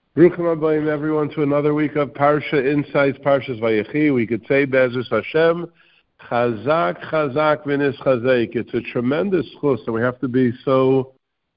Bruchim Abayim, everyone, to another week of Parsha Insights, Parshas Vayechi. We could say, Be'ezus Hashem, Chazak, Chazak, V'nis Chazek. It's a tremendous chus, and we have to be so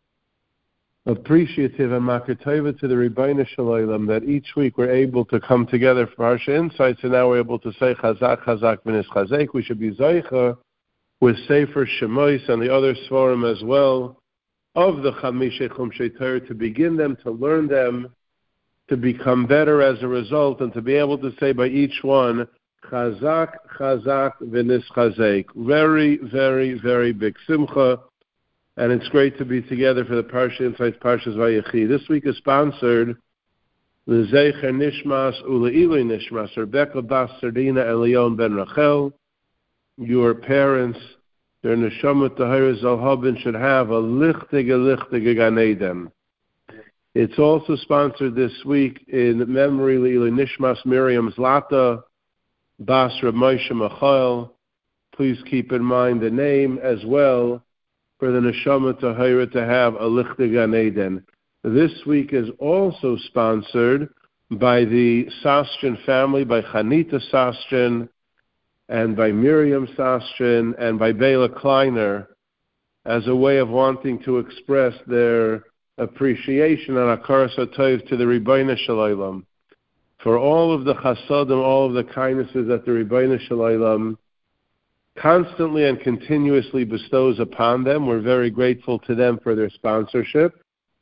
appreciative and makatova to the Rebbeinu Shalom that each week we're able to come together for Parsha Insights, and now we're able to say, Chazak, Chazak, V'nis Chazek. We should be Zaycha with Sefer Shemois and the other Svarim as well of the Chamishei Chumshei Torah, to begin them, to learn them, to become better as a result, and to be able to say by each one, Chazak, Chazak, V'nis Chazek. Very, very, very big simcha, and it's great to be together for the Parsha Insights, Parshas Vayechi. This week is sponsored L'Zeicher Nishmas U'Le'ilui Nishmas, Rebecca Bas Sardina and Leon Ben Rachel. Your parents, their neshama tahira zalhabin, should have a lichtige Gan Eden. It's also sponsored this week in memory Le'ilui Nishmas Miriam Zlata Bas Reb Moshe Michael. Please keep in mind the name as well for the neshama tahira to have a lichtige Gan Eden. This week is also sponsored by the Sastrin family, by Chanita Sastrin, and by Miriam Sastrin, and by Bela Kleiner, as a way of wanting to express their appreciation and akaras hatov to the Rebbeinu Shalom for all of the chasadim, all of the kindnesses that the Rebbeinu Shalom constantly and continuously bestows upon them. We're very grateful to them for their sponsorship.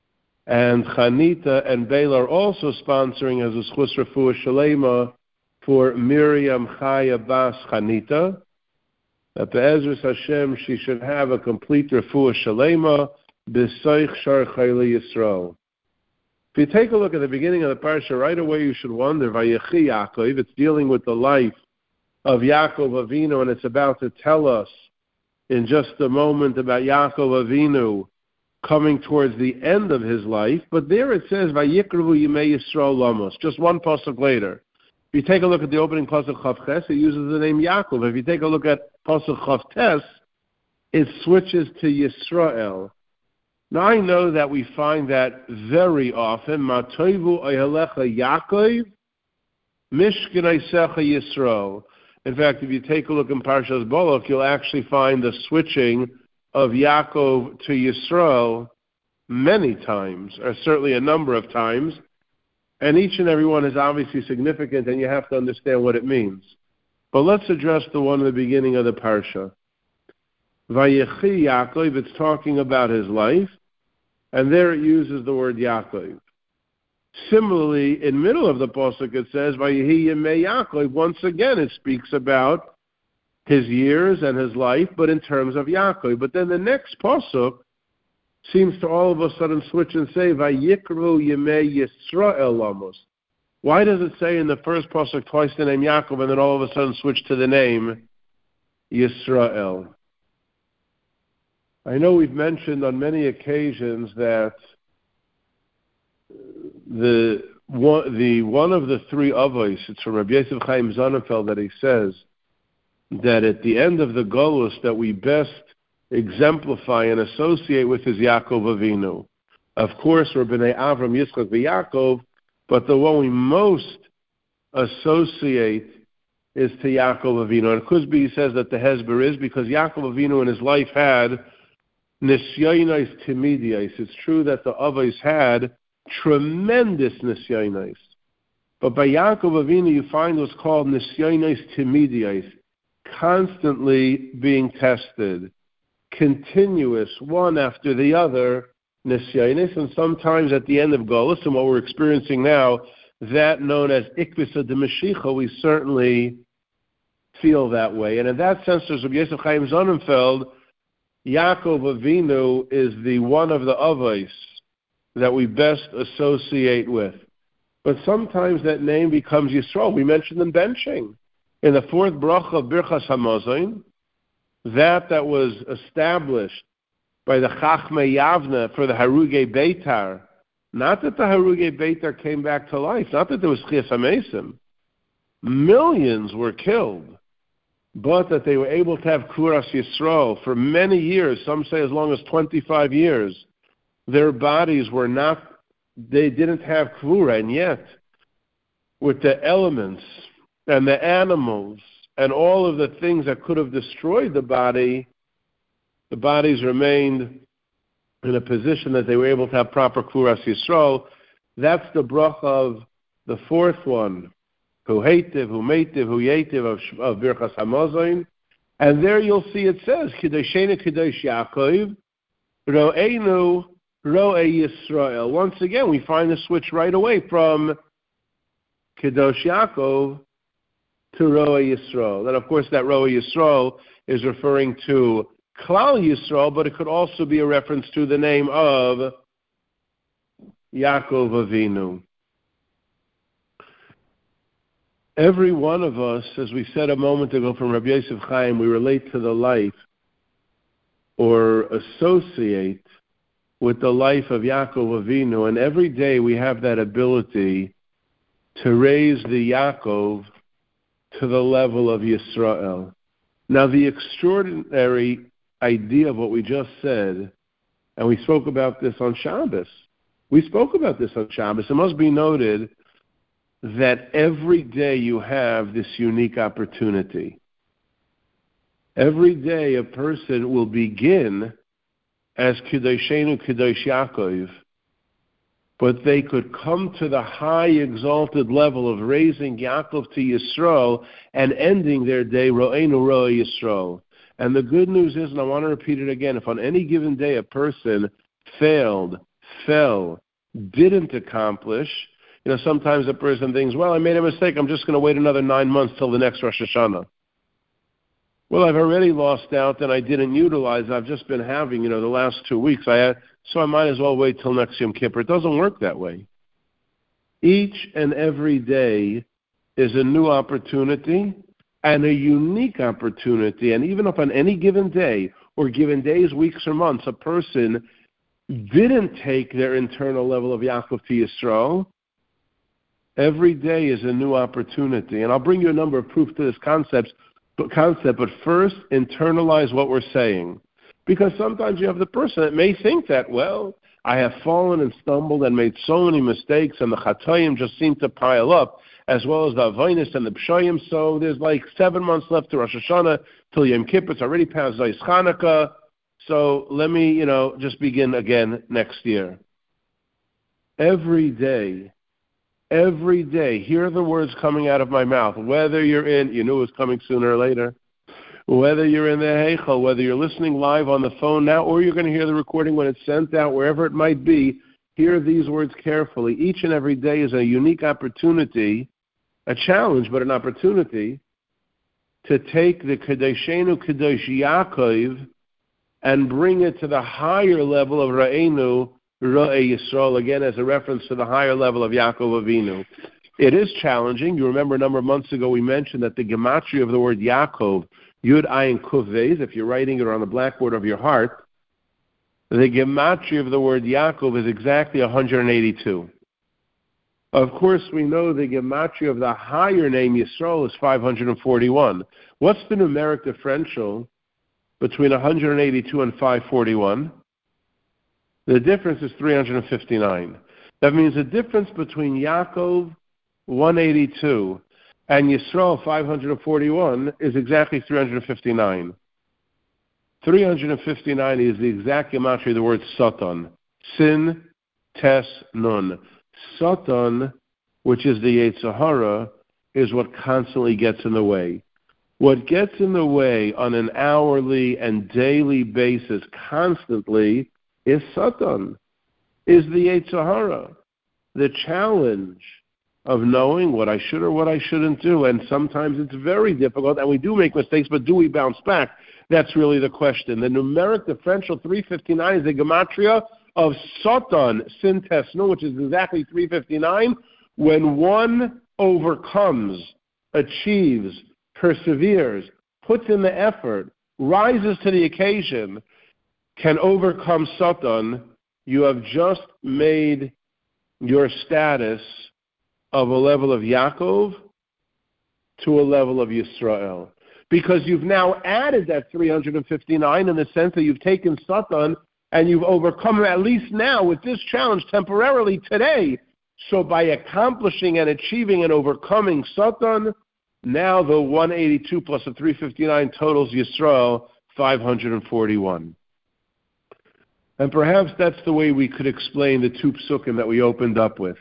And Chanita and Bela are also sponsoring as a schus refuah shalema for Miriam Chaya Bas Chanita, that Be'ezus Hashem she should have a complete refuah shalema b'soich shar chayli Yisrael. If you take a look at the beginning of the parsha, right away you should wonder, Vayechi Yaakov, it's dealing with the life of Yaakov Avinu, and it's about to tell us in just a moment about Yaakov Avinu coming towards the end of his life. But there it says, Vayikruvu Yimei Yisrael Lamos, just one pasuk later. If you take a look at the opening pasuk Chav Ches, it uses the name Yaakov. If you take a look at pasuk Chav Tes, it switches to Yisrael. Now I know that we find that very often. Matoivu Ayalecha Yaakov, Mishkanaisecha Yisrael. In fact, if you take a look in Parshas Balak, you'll actually find the switching of Yaakov to Yisrael many times, or certainly a number of times. And each and every one is obviously significant, and you have to understand what it means. But let's address the one in the beginning of the parsha. Vayechi Yaakov, it's talking about his life, and there it uses the word Yaakov. Similarly, in the middle of the pasuk it says, Vayehi Yemei Yaakov. Once again, it speaks about his years and his life, but in terms of Yaakov. But then the next pasuk seems to all of a sudden switch and say, Vayikru Yemei Yisrael Lamos. Why does it say in the first pasuk twice the name Yaakov, and then all of a sudden switch to the name Yisrael? I know we've mentioned on many occasions that the one of the three avos, it's from Rabbi Yosef Chaim Sonnenfeld, that he says that at the end of the Golus that we best exemplify and associate with is Yaakov Avinu. Of course, we're B'nai Avram, Yitzchak, Yaakov, but the one we most associate is to Yaakov Avinu. And Kuzbi says that the Hezber is because Yaakov Avinu in his life had Nisyonos Timidiyos. It's true that the Avos had tremendous Nisyonos. But by Yaakov Avinu you find what's called Nisyonos Timidiyos, constantly being tested, continuous, one after the other, Nisyonos, and sometimes at the end of Golus, and what we're experiencing now, that known as Ikvisa de Mashiach, we certainly feel that way. And in that sense, there's Rabbi Yosef Chaim Sonnenfeld, Yaakov Avinu is the one of the avos that we best associate with. But sometimes that name becomes Yisrael. We mentioned in benching. In the fourth bracha of Birchas Hamazon, that was established by the Chachmei Yavne for the Harugei Beitar. Not that the Harugei Beitar came back to life. Not that there was Chias HaMesim. Millions were killed. But that they were able to have Kuras Yisrael for many years, some say as long as 25 years. Their bodies were not they didn't have Kvura, and yet, with the elements and the animals and all of the things that could have destroyed the bodies remained in a position that they were able to have proper Kvuras Yisrael. That's the bracha of the fourth one, Hu Heitiv, Hu Meitiv, Hu Yetiv of Birchas Hamazon. And there you'll see it says, Kedoshenu Kedosh Yaakov, Ro'enu Ro'e Yisrael. Once again, we find the switch right away from Kedosh Yaakov to Ro'e Yisrael. And of course, that Ro'e Yisrael is referring to Klal Yisrael, but it could also be a reference to the name of Yaakov Avinu. Every one of us, as we said a moment ago from Rabbi Yosef Chaim, we relate to the life or associate with the life of Yaakov Avinu, and every day we have that ability to raise the Yaakov to the level of Yisrael. Now, the extraordinary idea of what we just said, and we spoke about this on Shabbos. It must be noted that every day you have this unique opportunity. Every day a person will begin as Kedoshenu Kedosh Yaakov, but they could come to the high exalted level of raising Yaakov to Yisrael and ending their day Ro'enu Ro'e Yisrael. And the good news is, and I want to repeat it again, if on any given day a person failed, fell, didn't accomplish, sometimes a person thinks, well, I made a mistake, I'm just going to wait another 9 months till the next Rosh Hashanah. Well, I've already lost out and I didn't utilize. I've just been having, the last 2 weeks. So I might as well wait till next Yom Kippur. It doesn't work that way. Each and every day is a new opportunity and a unique opportunity. And even if on any given day or given days, weeks, or months, a person didn't take their internal level of Yaakov to Yisrael, every day is a new opportunity. And I'll bring you a number of proofs to this concept, but first, internalize what we're saying. Because sometimes you have the person that may think that, well, I have fallen and stumbled and made so many mistakes, and the Chatayim just seem to pile up, as well as the Avonis and the Pshayim, so there's like 7 months left to Rosh Hashanah, till Yom Kippur, it's already past Zayis Chanukah, so let me, just begin again next year. Every day, hear the words coming out of my mouth, whether you're in, you knew it was coming sooner or later, whether you're in the Heichal, whether you're listening live on the phone now, or you're going to hear the recording when it's sent out, wherever it might be, hear these words carefully. Each and every day is a unique opportunity, a challenge, but an opportunity to take the Kedoshenu Kedosh Yaakov and bring it to the higher level of Ra'enu Ro'e Yisrael, again as a reference to the higher level of Yaakov Avinu. It is challenging. You remember a number of months ago we mentioned that the gematria of the word Yaakov, Yud Ayin Kuf Vez, if you're writing it on the blackboard of your heart, the gematria of the word Yaakov is exactly 182. Of course, we know the gematria of the higher name Yisrael is 541. What's the numeric differential between 182 and 541? The difference is 359. That means the difference between Yaakov 182 and Yisrael 541 is exactly 359. 359 is the exact gematria of the word Satan. Sin, Tes, Nun. Satan, which is the Yetzer Hara, is what constantly gets in the way. What gets in the way on an hourly and daily basis constantly is Satan, is the Yetzer Hara. The challenge of knowing what I should or what I shouldn't do, and sometimes it's very difficult, and we do make mistakes, but do we bounce back? That's really the question. The numeric differential 359 is the gematria of Satan, Sin Tes Nun, which is exactly 359. When one overcomes, achieves, perseveres, puts in the effort, rises to the occasion, can overcome Satan, you have just made your status of a level of Yaakov to a level of Yisrael. Because you've now added that 359 in the sense that you've taken Satan and you've overcome him, at least now with this challenge temporarily today. So by accomplishing and achieving and overcoming Satan, now the 182 plus the 359 totals Yisrael 541. And perhaps that's the way we could explain the two psukim that we opened up with.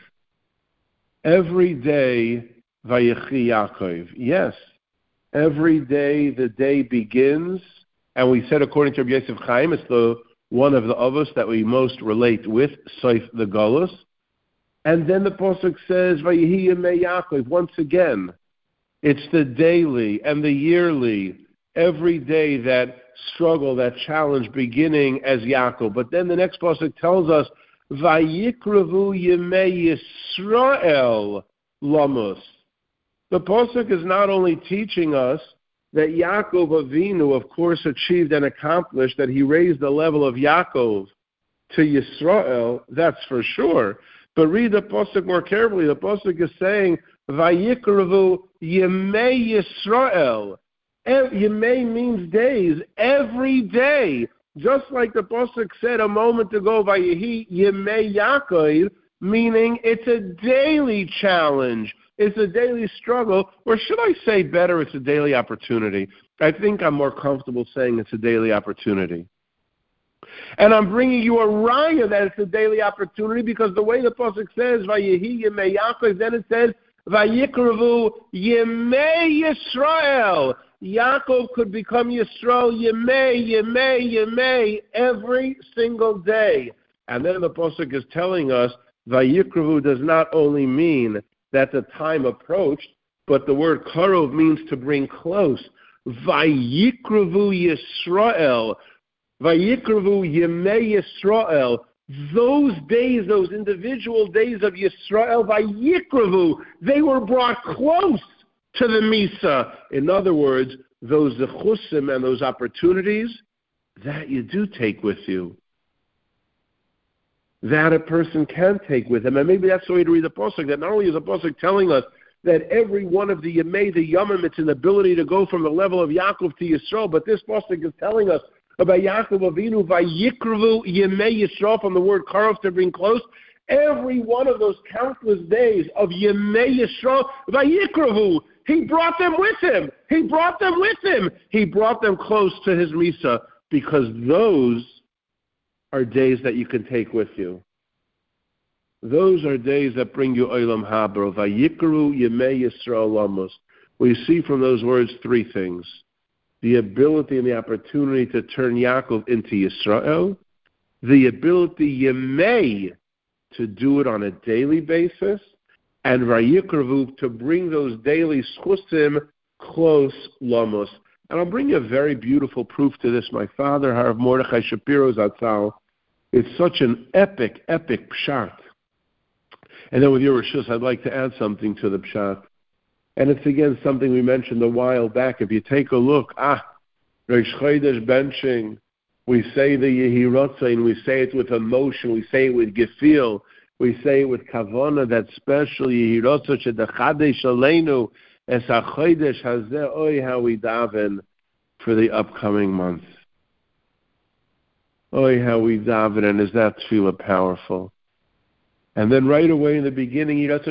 Every day, Vayechi Yaakov. Yes, every day the day begins, and we said according to Rabbi Yosef Chaim, it's the one of the avos that we most relate with, Soif the Golus. And then the pasuk says, Vayehi Yemei Yaakov. Once again, it's the daily and the yearly, every day that struggle, that challenge beginning as Yaakov. But then the next pasuk tells us, Vayikravu Yemei Yisrael Lamus. The pasuk is not only teaching us that Yaakov Avinu, of course, achieved and accomplished, that he raised the level of Yaakov to Yisrael, that's for sure. But read the pasuk more carefully. The pasuk is saying, Vayikravu Yemei Yisrael. Yemei means days, every day. Just like the pasuk said a moment ago, Vayehi Yemei Yaakov, meaning it's a daily challenge. It's a daily struggle, or should I say better, it's a daily opportunity. I think I'm more comfortable saying it's a daily opportunity. And I'm bringing you a raya that it's a daily opportunity because the way the pasuk says, Vayehi Yemei Yaakov, then it says, Vayikravu Yemei Yisrael. Yaakov could become Yisrael Yemei, every single day. And then the pasuk is telling us, Vayikravu does not only mean that the time approached, but the word karov means to bring close. Vayikravu Yisrael. Vayikravu Yemei Yisrael. Those days, those individual days of Yisrael, Vayikravu, they were brought close to the Misa. In other words, those zechusim and those opportunities that you do take with you, that a person can take with him. And maybe that's the way to read the pasuk, that not only is the pasuk telling us that every one of the Yemei, the Yomim, it's an ability to go from the level of Yaakov to Yisrael, but this pasuk is telling us about Yaakov Avinu, Vayikravu Yemei Yisrael, from the word karov, to bring close. Every one of those countless days of Yemei Yisrael, Vayikravu, he brought them with him. He brought them with him. He brought them close to his Misa, because those are days that you can take with you. Those are days that bring you Olam Haba. Vayikru Yemei Yisrael Lamos. We see from those words three things: the ability and the opportunity to turn Yaakov into Yisrael, the ability Yemei to do it on a daily basis, and Vayikru to bring those daily schusim close Lamos. And I'll bring you a very beautiful proof to this. My father, Harav Mordechai Shapiro Zatzal, it's such an epic pshat. And then with your reshus, I'd like to add something to the pshat. And it's again something we mentioned a while back. If you take a look, Reish Chodesh benching, we say the Yehi Rotzain, we say it with emotion, we say it with gefühl, we say it with kavana, that special Yehi Rotzain shedachadesh aleinu es hachodesh hazeh, oy how we daven for the upcoming month. Oy how we daven, and is that tefillah powerful? And then right away in the beginning, right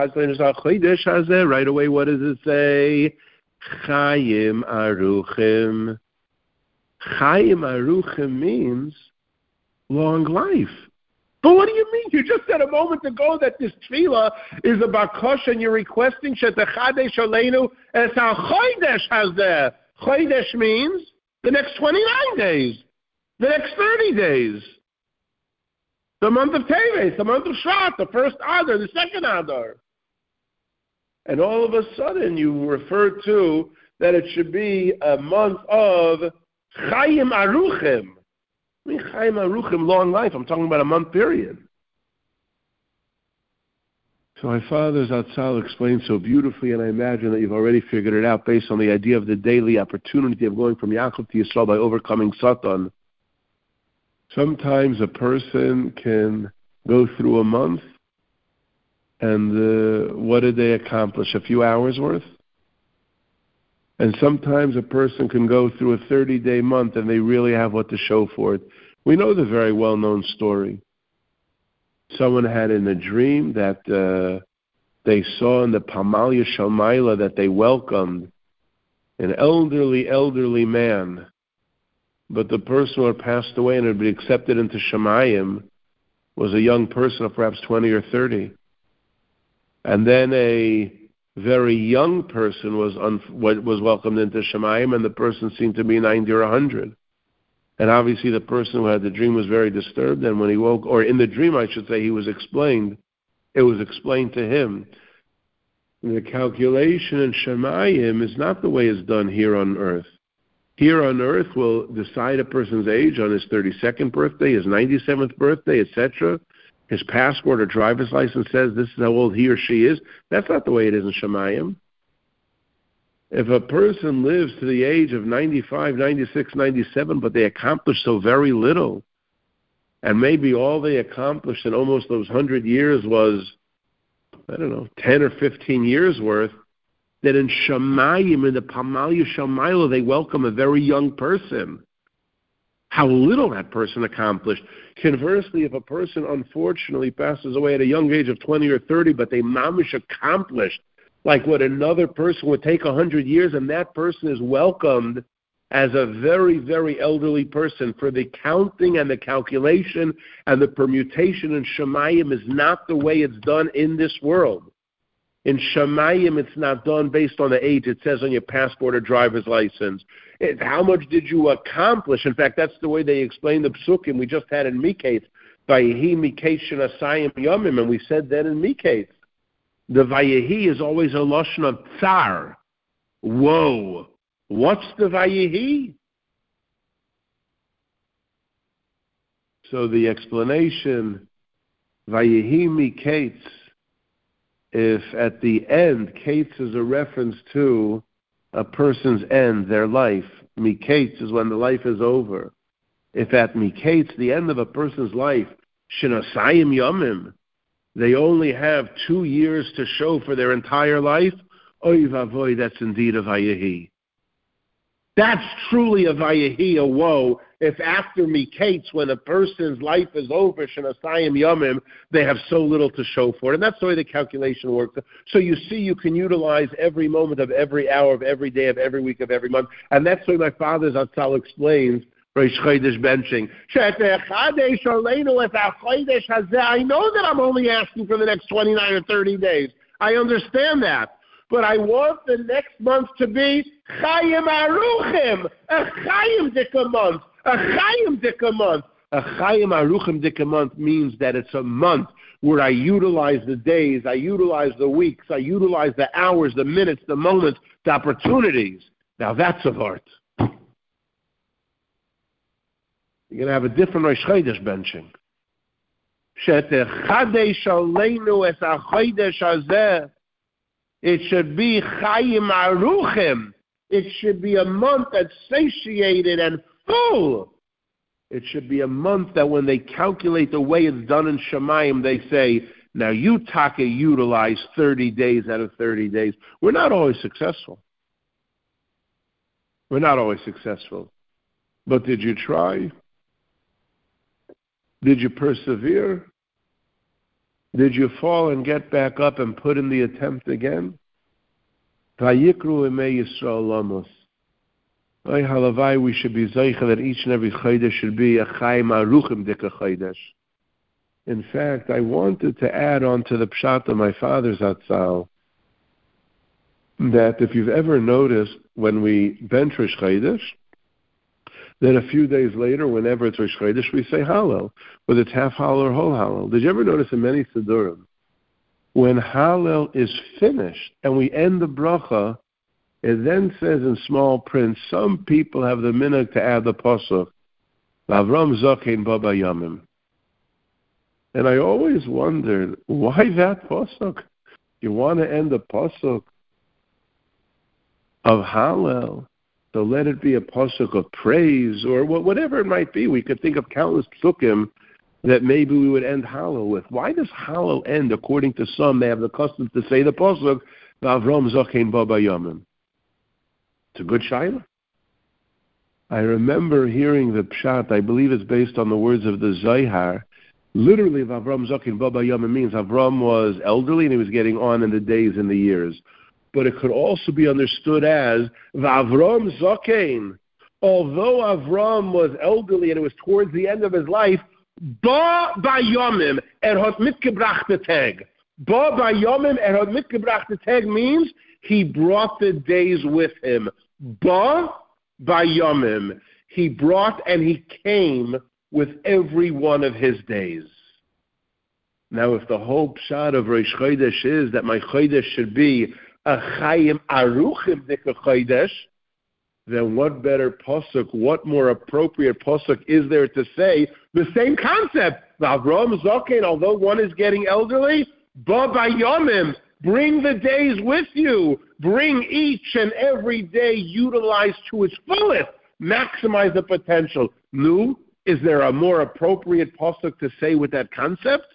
away, what does it say? Chaim Aruchim. Chaim Aruchim means long life. But what do you mean? You just said a moment ago that this tefillah is about kosh, and you're requesting Shetachadesh Aleinu as how Chodesh has there. Chodesh means the next 29 days, the next 30 days. The month of Teves, the month of Shvat, the first Adar, the second Adar. And all of a sudden you refer to that it should be a month of Chaim Aruchim. I mean, Chaim Aruchim, long life. I'm talking about a month period. So my father Zatzal explained so beautifully, and I imagine that you've already figured it out based on the idea of the daily opportunity of going from Yaakov to Yisrael by overcoming Satan. Sometimes a person can go through a month, and what did they accomplish? A few hours worth? And sometimes a person can go through a 30-day month, and they really have what to show for it. We know the very well-known story. Someone had in a dream that they saw in the Pamalia Shalmaila that they welcomed an elderly man, but the person who had passed away and had been accepted into Shemayim was a young person of perhaps 20 or 30. And then a very young person was welcomed into Shemayim, and the person seemed to be 90 or 100. And obviously the person who had the dream was very disturbed, and when he woke, or in the dream I should say, it was explained to him. The calculation in Shemayim is not the way it's done here on earth. Here on earth we'll decide a person's age on his 32nd birthday, his 97th birthday, etc. His passport or driver's license says this is how old he or she is. That's not the way it is in Shemayim. If a person lives to the age of 95, 96, 97, but they accomplish so very little, and maybe all they accomplished in almost those 100 years was, 10 or 15 years worth, that in Shemayim, in the Pamalia Shalmaila, they welcome a very young person. How little that person accomplished. Conversely, if a person unfortunately passes away at a young age of 20 or 30, but they mamish accomplished like what another person would take 100 years, and that person is welcomed as a very, very elderly person, for the counting and the calculation and the permutation in Shemayim is not the way it's done in this world. In Shemayim, it's not done based on the age it says on your passport or driver's license. It's how much did you accomplish? In fact, that's the way they explain the psukim we just had in Miketz. Vayehi Miketz Shenasayim Yomim, and we said that in Miketz. The Vayehi is always a lashon of tsar. Whoa. What's the Vayehi? So the explanation, Vayehi Miketz, if at the end, Kates is a reference to a person's end, their life. Miketz is when the life is over. If at Miketz, the end of a person's life, Shenasayim Yomim, they only have 2 years to show for their entire life, oy vavoy, that's indeed a Vayehi. That's truly a Vayehi, a woe, if after Miketz, when a person's life is over, Shenasayim Yomim, they have so little to show for it. And that's the way the calculation works. So you see, you can utilize every moment of every hour of every day of every week of every month. And that's the way my father Zatzal explains Rosh Chodesh benching. I know that I'm only asking for the next 29 or 30 days. I understand that. But I want the next month to be Chayim Aruchim, a Chayim Dika month, a Chayim Dika month. A Chayim Aruchim Dika month means that it's a month where I utilize the days, I utilize the weeks, I utilize the hours, the minutes, the moments, the opportunities. Now that's a vart. You're going to have a different Rosh Chodesh benching. Shetechadesh aleinu es hachodesh hazeh. It should be Chayim Aruchim. It should be a month that's satiated and full. It should be a month that when they calculate the way it's done in Shemayim, they say, now you Taka utilize 30 days out of 30 days. We're not always successful. We're not always successful. But did you try? Did you persevere? Did you fall and get back up and put in the attempt again? Vayikru Imei Yisrael Lamos. Oy halavai, we should be zeicha that each and every chodesh should be a Chayim Aruchim Dika chodesh. In fact, I wanted to add on to the pshat of my father's Zatzal that if you've ever noticed when we bench Rosh Chodesh, then a few days later, whenever it's Rosh Chodesh, we say Hallel, whether it's half Hallel or whole Hallel. Did you ever notice in many Siddurim, when Hallel is finished and we end the bracha, it then says in small print, some people have the minhag to add the pasuk, Avram Zokein Baba Yamim. And I always wondered, why that pasuk? You want to end the pasuk of Hallel, so let it be a pasuk of praise or whatever it might be. We could think of countless psukim that maybe we would end Hallel with. Why does Hallel end, according to some, they have the custom to say the pasuk, Avram Zokein Baba Yamim? It's a good shaila. I remember hearing the pshat, I believe it's based on the words of the Zohar. Literally, Avram Zokin Baba Yom means Avram was elderly and he was getting on in the days and the years. But it could also be understood as Avram Zokin. Although Avram was elderly and it was towards the end of his life, Ba Bayomim hat mitgebrachte Tag. Ba Bayomim hat mitgebrachte Tag means he brought the days with him. Ba Bayomim. He brought and he came with every one of his days. Now, if the whole pshat of Rosh Chodesh is that my Chodesh should be a Chayim Aruchim Dika Chodesh, then what better pasuk, what more appropriate pasuk is there to say the same concept? Avram Zokin, although one is getting elderly, Ba Bayomim, bring the days with you. Bring each and every day utilized to its fullest. Maximize the potential. Nu, is there a more appropriate pasuk to say with that concept?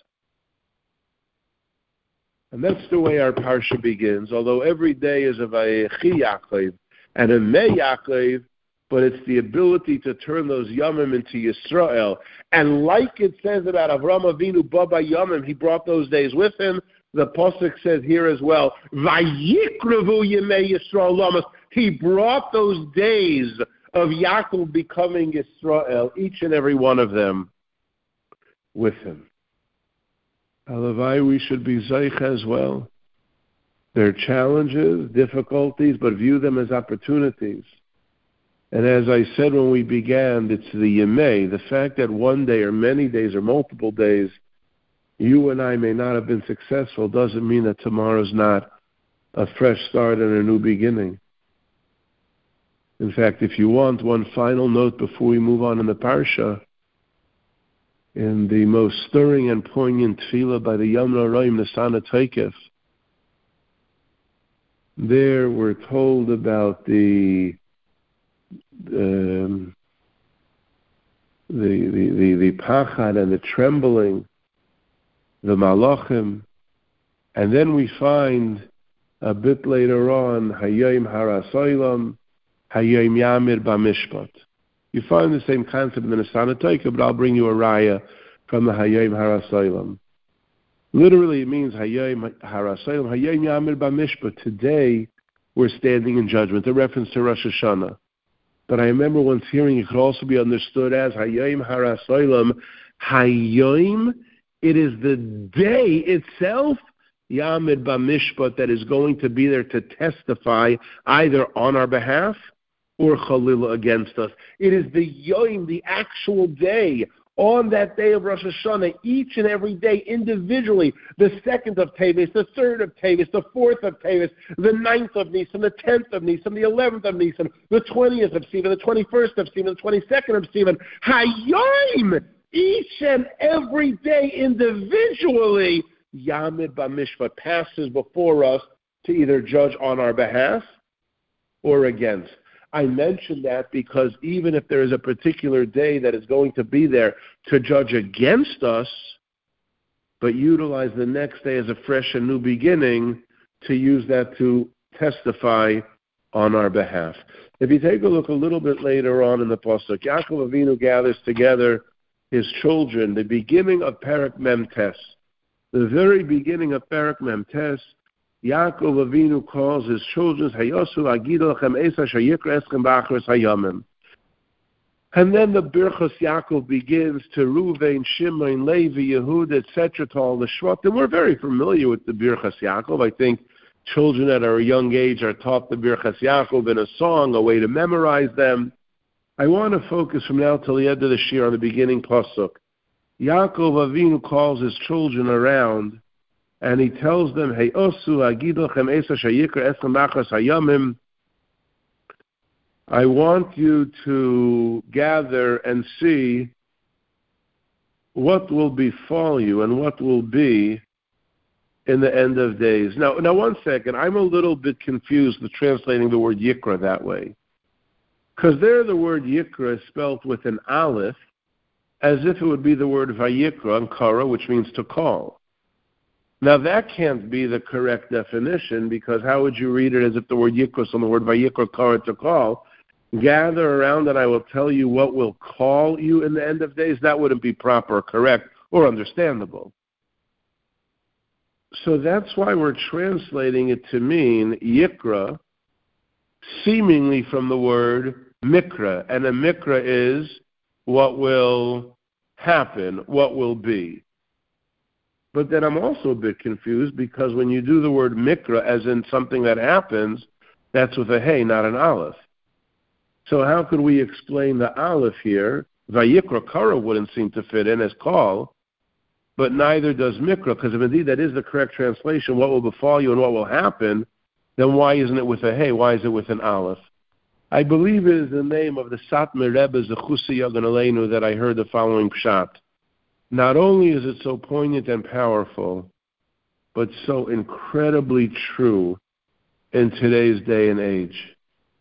And that's the way our parsha begins. Although every day is a Vayechi Yaakov and a Mei Yaakov, but it's the ability to turn those Yomim into Yisrael. And like it says about Avram Avinu, Baba Yomim, he brought those days with him. The pasuk says here as well, Vayikrevu Yemei Yisrael Lamas. He brought those days of Yaakov becoming Yisrael, each and every one of them, with him. Halavai, we should be Zeich as well. There are challenges, difficulties, but view them as opportunities. And as I said when we began, it's the Yemei, the fact that one day or many days or multiple days you and I may not have been successful doesn't mean that tomorrow's not a fresh start and a new beginning. In fact, if you want one final note before we move on in the Parsha, in the most stirring and poignant tefillah by the Yom Noraim, the Sana Teikef, there we're told about the pachad and the trembling, the malachim, and then we find a bit later on Hayom Harasoilam, Hayom Yamir Bamishpat. You find the same concept in the Sana Teikef, but I'll bring you a raya from the Hayom Harasoilam. Literally, it means Hayom Harasoilam, Hayom Yamir Bamishpat. Today, we're standing in judgment. A reference to Rosh Hashanah. But I remember once hearing it could also be understood as Hayom Harasoilam. Hayom, it is the day itself, Yamid Bamishpat, that is going to be there to testify either on our behalf or Chalila against us. It is the Yom, the actual day. On that day of Rosh Hashanah, each and every day individually, the 2nd of Teves, the 3rd of Teves, the 4th of Teves, the 9th of Nisan, the 10th of Nisan, the 11th of Nisan, the 20th of Sivan, the 21st of Sivan, the 22nd of Sivan. Hayom! Each and every day individually, Yamid Bamishpat passes before us to either judge on our behalf or against. I mention that because even if there is a particular day that is going to be there to judge against us, but utilize the next day as a fresh and new beginning to use that to testify on our behalf. If you take a look a little bit later on in the Pasuk, Yaakov Avinu gathers together his children, the beginning of Perek Mem Tes. The very beginning of Perek Mem Tes, Yaakov Avinu calls his children, Hayosu Agidu Lachem Esa Shayikra Eschem B'Achros Hayamim. And then the Birchos Yaakov begins to Ruvain, Shimon, Levi, Yehuda, etc., to all the Shvatim. We're very familiar with the Birchos Yaakov. I think children at a young age are taught the Birchos Yaakov in a song, a way to memorize them. I want to focus from now till the end of the Shir on the beginning Pasuk. Yaakov Avinu calls his children around, and he tells them, Hey Osu Agidu Lachem Esa Shayikra Eschem B'Achros Hayamim. I want you to gather and see what will befall you and what will be in the end of days. Now, 1 second. I'm a little bit confused with translating the word Yikra that way. Because there the word Yikra is spelt with an aleph, as if it would be the word Vayikra and Kara, which means to call. Now, that can't be the correct definition, because how would you read it as if the word Yikra is on the word Vayikra, Kara, to call? gather around and I will tell you what will call you in the end of days, that wouldn't be proper or correct or understandable. So that's why we're translating it to mean Yikra, seemingly from the word Mikra. And a Mikra is what will happen, what will be. But then I'm also a bit confused because when you do the word Mikra as in something that happens, that's with a Hey, not an Aleph. So how could we explain the Aleph here? Vayikra Kara wouldn't seem to fit in as call, but neither does Mikra, because if indeed that is the correct translation, what will befall you and what will happen, then why isn't it with a Hey? Why is it with an Aleph? I believe it is the name of the Satmar Rebbe Zechusi Yagan Aleinu that I heard the following pshat. Not only is it so poignant and powerful, but so incredibly true in today's day and age.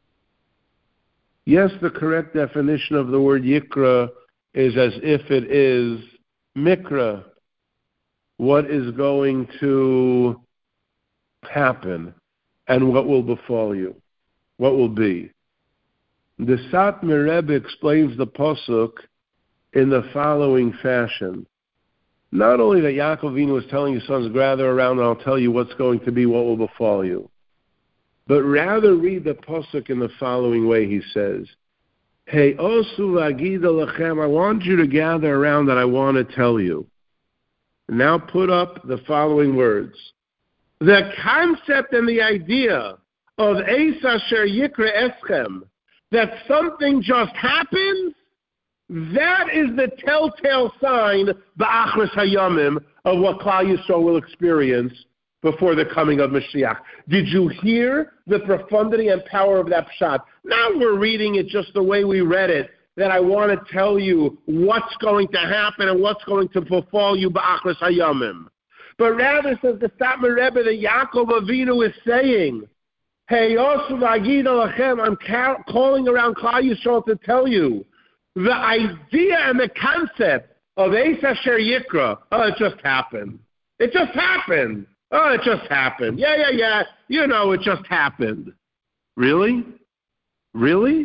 Yes, the correct definition of the word Yikra is as if it is Mikra. What is going to happen and what will befall you? What will be? The Satmar Rebbe explains the Pasuk in the following fashion. Not only that Yaakov Avinu was telling his sons, gather around and I'll tell you what's going to be, what will befall you. But rather read the Pasuk in the following way, he says, Hey, osu v'agida lachem, I want you to gather around and I want to tell you. Now put up the following words. The concept and the idea of Eis Asher Yikra Eschem, that something just happens, that is the telltale sign, Ba'achris Hayamim, of what Klal Yisrael will experience before the coming of Mashiach. Did you hear the profundity and power of that pshat? Now we're reading it just the way we read it, that I want to tell you what's going to happen and what's going to befall you, Ba'achris Hayamim. But rather, says the Satmar Rebbe, that Yaakov Avinu is saying, Hey, Yosu V'agida Lachem, I'm calling around Klal Yisrael to tell you, the idea and the concept of Eis Asher Yikra, it just happened. It just happened. It just happened. Yeah. You know, it just happened. Really? Really?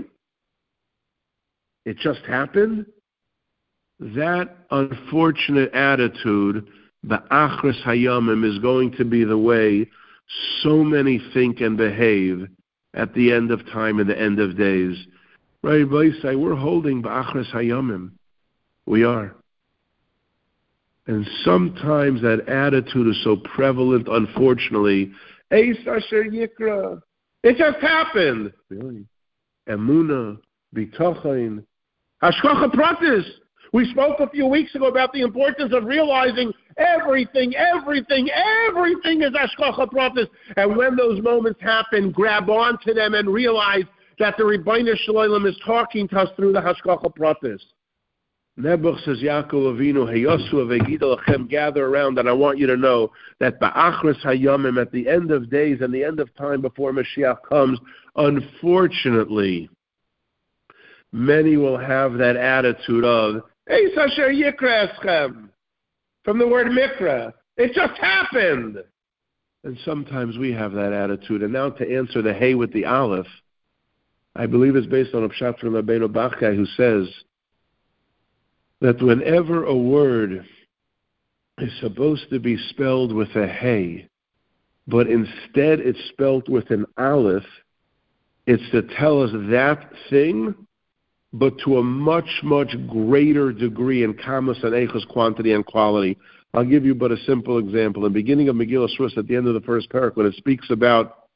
It just happened? That unfortunate attitude, the Achris Hayamim, is going to be the way so many think and behave at the end of time and the end of days. Right, Vaisai, we're holding Ba'achris Hayamim. We are. And sometimes that attitude is so prevalent, unfortunately. Eis Asher Yikra. It just happened. Really? Emunah, B'tachon, Hashgacha Pratis. We spoke a few weeks ago about the importance of realizing everything is Hashgacha Pratis. And when those moments happen, grab onto them and realize that the Rebbeinu Shalom is talking to us through the Hashgacha Pratis. Nebuch says, Yaakov Avinu, Heyosu Avegida Lachem, gather around, and I want you to know that Ba'achris Hayamim, at the end of days and the end of time before Mashiach comes, unfortunately, many will have that attitude of, Eis Asher Yikra Eschem, from the word Mikra. It just happened. And sometimes we have that attitude. And now to answer the Hey with the Aleph, I believe it's based on a pshat from Rabbeinu Bachai, who says that whenever a word is supposed to be spelled with a Hey, but instead it's spelled with an Aleph, it's to tell us that thing, but to a much, much greater degree in kamas and eichos, quantity and quality. I'll give you but a simple example. In the beginning of Megillah Rus, at the end of the first parak, when it speaks about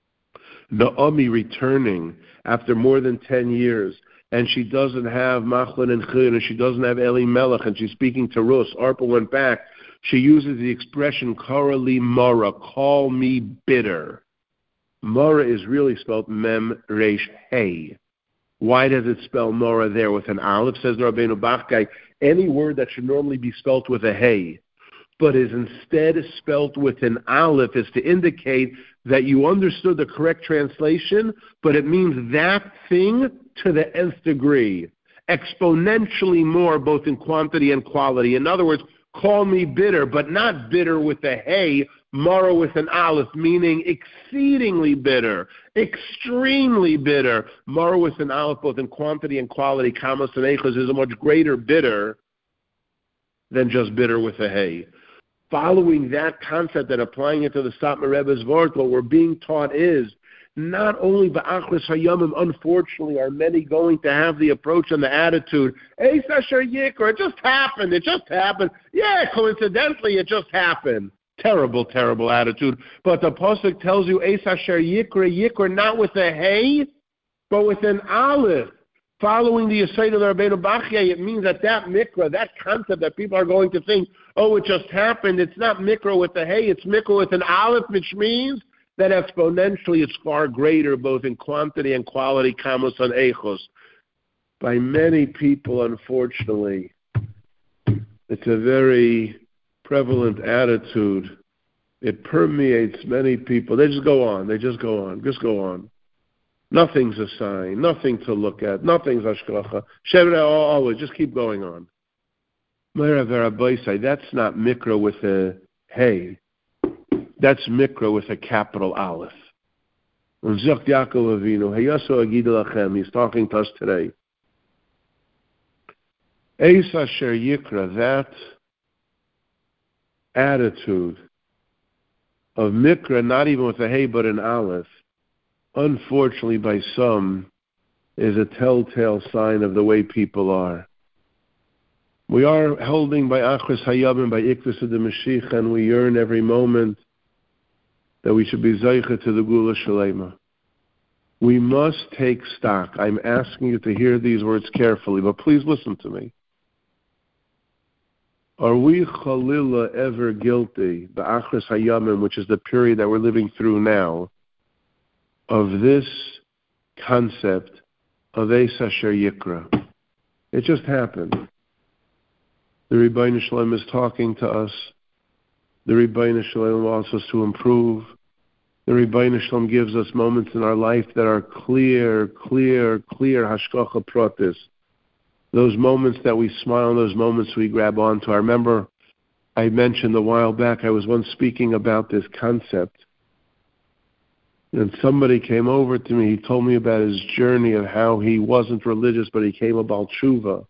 Naomi returning after more than 10 years, and she doesn't have Machlon and Chiyun, and she doesn't have Eli Melech, and she's speaking to Rus. Arpa went back. She uses the expression, Kara li Mara, call me bitter. Mara is really spelled Mem Resh Hey. Why does it spell Mara there with an Aleph? Says the Rabbeinu Bachai, any word that should normally be spelt with a Hey, but is instead spelt with an Aleph, is to indicate that you understood the correct translation, but it means that thing to the nth degree, exponentially more, both in quantity and quality. In other words, call me bitter, but not bitter with a Hey, Mara with an aleph, meaning exceedingly bitter, extremely bitter. Mara with an aleph, both in quantity and quality, kamas and echos, is a much greater bitter than just bitter with a hay. Following that concept and applying it to the Satmar Rebbe's Vort, what we're being taught is not only ba'achris hayamim, unfortunately, are many going to have the approach and the attitude, Eis Asher Yikra, it just happened. Yeah, coincidentally, it just happened. Terrible, terrible attitude. But the Pasuk tells you, Eis Asher Yikra, not with a hay, but with an aleph. Following the Yesod of the Rabbeinu Bachya, it means that mikra, that concept that people are going to think, oh, it just happened, it's not mikra with a hay, it's mikra with an aleph, which means that exponentially it's far greater, both in quantity and quality, kamos and echos. By many people, unfortunately, it's a very prevalent attitude. It permeates many people. They just go on. Nothing's a sign, nothing to look at, nothing's hashgacha. Always, just keep going on. That's not mikra with a hey. That's mikra with a capital aleph. He's talking to us today. Eis Asher Yikra, that attitude of mikra, not even with a hey but an aleph, unfortunately by some, is a telltale sign of the way people are. We are holding by Achris Hayabim, by Ikvis of the Mashiach, and we yearn every moment that we should be Zaycha to the Gula Shalema. We must take stock. I'm asking you to hear these words carefully, but please listen to me. Are we Chalila ever guilty, the Achris Hayabim, which is the period that we're living through now, of this concept of Eis Asher Yikra? It just happened. The Rebbeinu Shalom is talking to us. The Rebbeinu Shalom wants us to improve. The Rebbeinu Shalom gives us moments in our life that are clear hashgacha pratis. Those moments that we smile, those moments we grab onto. I remember I mentioned a while back, I was once speaking about this concept. And somebody came over to me, he told me about his journey of how he wasn't religious, but he came about tshuva.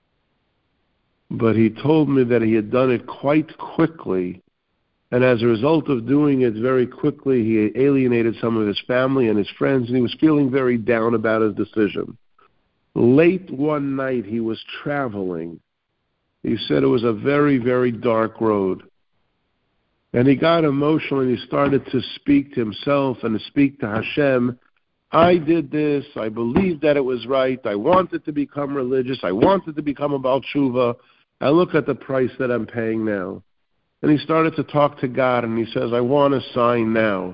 But he told me that he had done it quite quickly, and as a result of doing it very quickly, he alienated some of his family and his friends, and he was feeling very down about his decision. Late one night, he was traveling. He said it was a very, very dark road. And he got emotional and he started to speak to himself and to speak to Hashem. I did this. I believed that it was right. I wanted to become religious. I wanted to become a Baal Tshuva. I look at the price that I'm paying now. And he started to talk to God and he says, I want a sign now.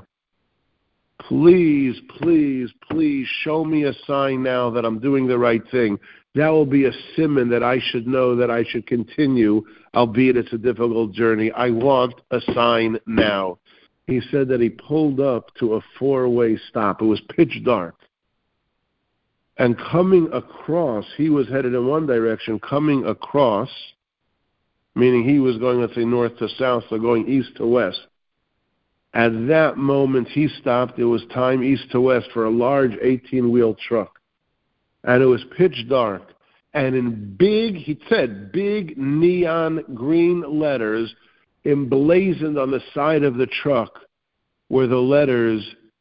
Please, please, please show me a sign now that I'm doing the right thing. That will be a siman that I should know that I should continue, albeit it's a difficult journey. I want a sign now. He said that he pulled up to a 4-way stop. It was pitch dark. And coming across, he was headed in one direction, coming across, meaning he was going, let's say, north to south, so going east to west. At that moment, he stopped. It was time east to west for a large 18-wheel truck. And it was pitch dark. And in he said, big neon green letters emblazoned on the side of the truck were the letters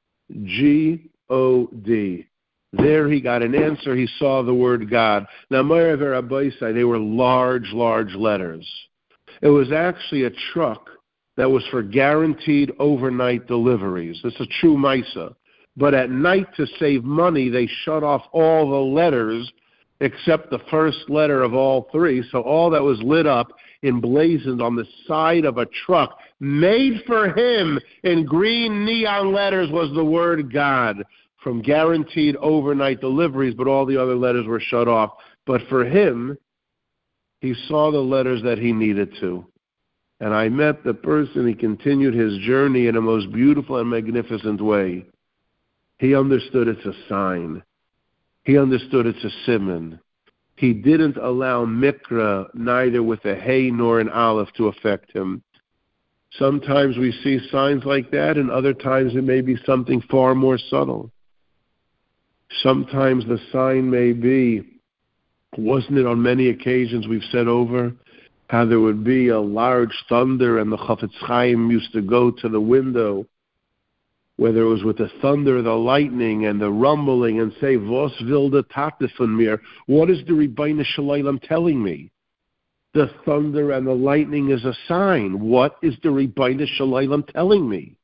G-O-D. There he got an answer. He saw the word God. Now, Moira Verabaisai, they were large, large letters. It was actually a truck that was for guaranteed overnight deliveries. It's a true Misa. But at night, to save money, they shut off all the letters except the first letter of all three. So all that was lit up, emblazoned on the side of a truck, made for him in green neon letters, was the word God, from guaranteed overnight deliveries, but all the other letters were shut off. But for him, he saw the letters that he needed to. And I met the person, he continued his journey in a most beautiful and magnificent way. He understood it's a sign. He understood it's a siman. He didn't allow mikra, neither with a hey nor an aleph, to affect him. Sometimes we see signs like that, and other times it may be something far more subtle. Sometimes the sign may be, wasn't it on many occasions we've said over, how there would be a large thunder and the Chafetz Chaim used to go to the window, whether it was with the thunder, the lightning, and the rumbling, and say, "Was will the Tate von mir?" What is the Rebbeinu Shalom telling me? The thunder and the lightning is a sign. What is the Rebbeinu Shalom telling me?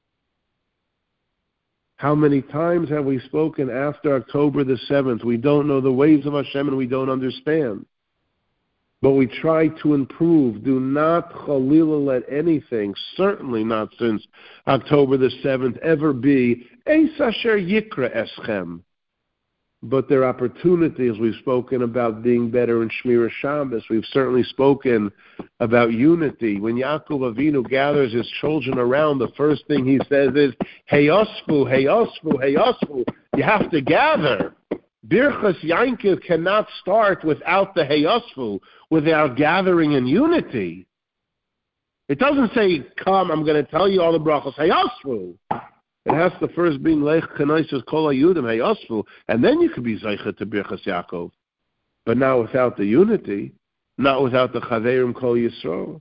How many times have we spoken after October the 7th? We don't know the ways of Hashem and we don't understand. But we try to improve. Do not chalila let anything, certainly not since October the 7th, ever be Eis Asher Yikra Eschem. But there are opportunities. We've spoken about being better in Shmira Shabbos. We've certainly spoken about unity. When Yaakov Avinu gathers his children around, the first thing he says is, Heyosfu, Heyosfu, Heyosfu. You have to gather. Birchas Yankiv cannot start without the Heyosfu, without gathering in unity. It doesn't say, come, I'm going to tell you all the brachos. Heyosfu. It has to first be Lech Kenosis Kol HaYudim Heyosfu, and then you can be Zeicha to Birchas Yaakov. But not without the unity, not without the Chaverim Kol Yisrael.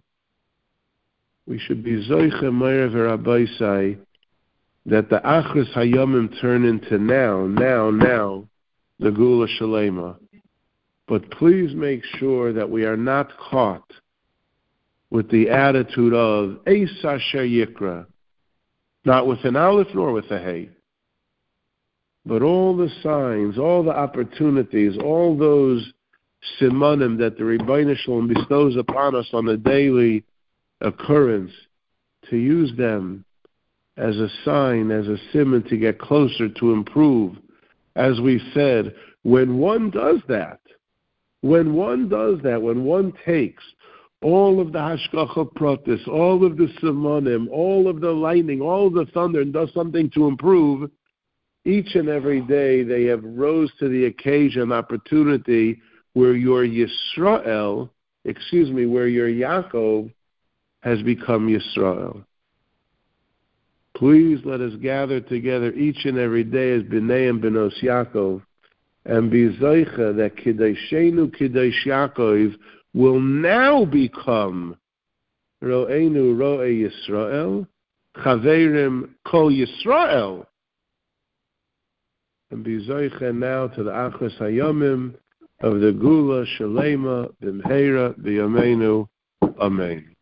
We should be Zeicha Meir V'Rabbaisai, that the Achris Hayomim turn into now, the Gula Shalema. But please make sure that we are not caught with the attitude of Eis Asher Yikra, not with an aleph nor with a hey. But all the signs, all the opportunities, all those simanim that the Rebbeinu Shalom bestows upon us on a daily occurrence, to use them as a sign, as a simon to get closer, to improve. As we said, when one does that, when one takes all of the hashgacha pratis, all of the simanim, all of the lightning, all of the thunder, and does something to improve, each and every day they have rose to the occasion, opportunity where your Yisrael, where your Yaakov has become Yisrael. Please let us gather together each and every day as B'nai and B'nos Yaakov, and be Zeicha that Kiddushenu Kiddush Yaakov will now become Ro'enu Ro'e Yisrael, Chaverim Kol Yisrael, and be Zeicha now to the Achros Hayomim of the Gula Shalema B'mheira B'yameinu. Amen.